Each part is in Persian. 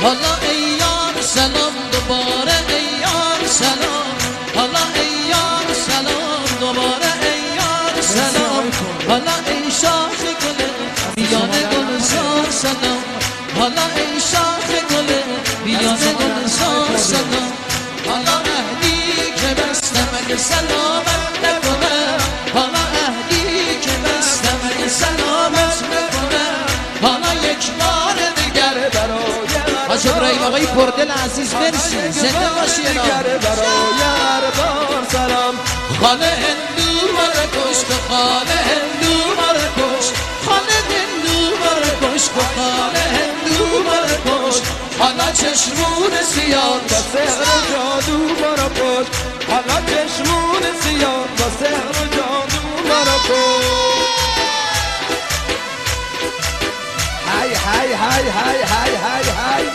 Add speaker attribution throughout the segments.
Speaker 1: حالا ای یار سلام دوباره ای یار سلام حالا ای یار سلام دوباره ای یار سلام حالا ای شاخ گل بیان گلزار سلام حالا ای شاخ گل بیان گلزار سلام حالا عهدی که بستم اگه سلامت نکنم حالا عهدی که بستم اگه سلامت نکنم حالا یک بار دیگر برای حاج ابراهیم آقای پردل عزیز مرسی زنده باشی
Speaker 2: برای هر بار سلام
Speaker 1: خاله هندو مره کش که خاله هندو مره کش خاله هندو مره کش که خاله هندو مره کش حالا چشمون سیاه
Speaker 2: با سحر و جادو مرا کش حالا چشمون سیاه با سحر و جادو مرا کش های های های های های های های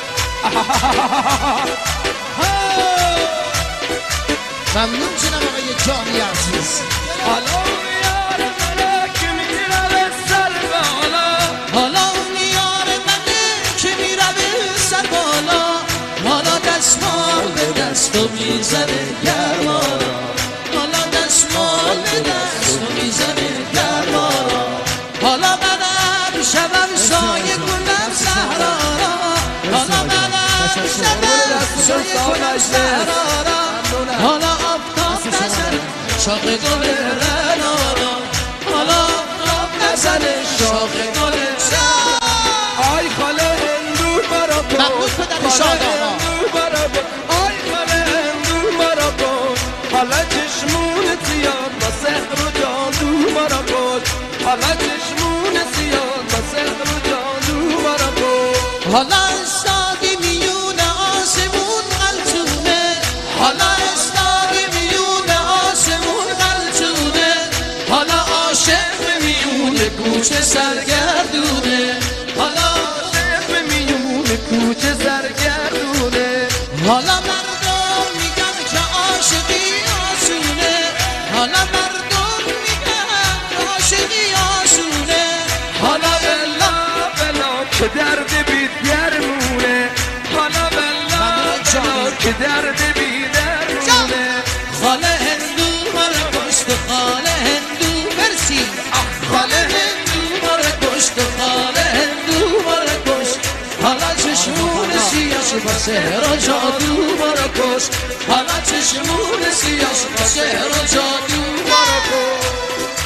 Speaker 1: ممنون جناب آقای جانی عزیز
Speaker 2: حالا یار منه که میره به سر بالا
Speaker 1: حالا اون یار منه که میره به سر بالا حالا دستمال به دست و میزنه گرما حالا دستمال به دست و میزنه گرما حالا منم شبم سایه کنم صحرا حالا منم شبم سایه کنم صحرا حالا آفتاب نزنه شاخ گل رنارا حالا آفتاب نزنه شاخ گل رنارا
Speaker 2: آی خاله هندو مرا کن
Speaker 1: ممنون پدر شاد آقا
Speaker 2: آی خاله هندو مرا کن حالا چشمون سیاه با سحر و جادو مرا کن حالا چشمون سیاه با سحر و جادو مرا کن
Speaker 1: حالا استادی میون آسمون غلطونه حالا استادی میون آسمون غلطونه حالا عاشق میون کوچه سرگردونه حالا
Speaker 2: عاشق میون کوچه سرگردونه
Speaker 1: حالا مردم میگن که عاشقی آسونه حالا مردم میگن عاشقی آسونه حالا
Speaker 2: بلا که درد بی درمونه حالا بلا که درد بی درمونه
Speaker 1: خاله هندو مرا کشت خاله هندو مرسی خاله هندو مرا کشت خاله هندو مرا کشت حالا چشمون سیاش با سحر و جادو مرا کشت حالا چشمون سیاش با سحر و جادو مرا کشت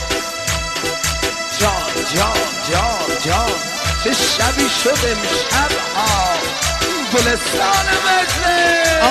Speaker 2: جان جان جان جان چه شبی شد امشب ها گلستان مجلس